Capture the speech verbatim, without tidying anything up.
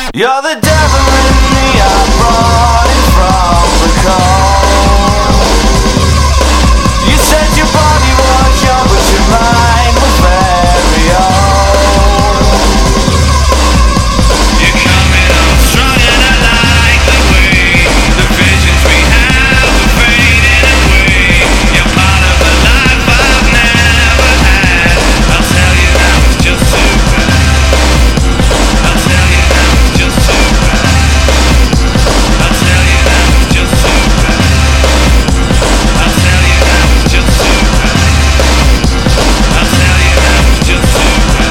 You're the devil in me, I brought it from the cold. You said your body was young, but your mind was very old. You're coming on strong and I like the way the visions we have are fading away. You're part of a life I've never had. I'll tell you now it's just too bad. I'll tell you now it's just too bad. I'll tell you now it's just too bad. I'll tell you now it's just too bad. I'll tell you now it's just too bad.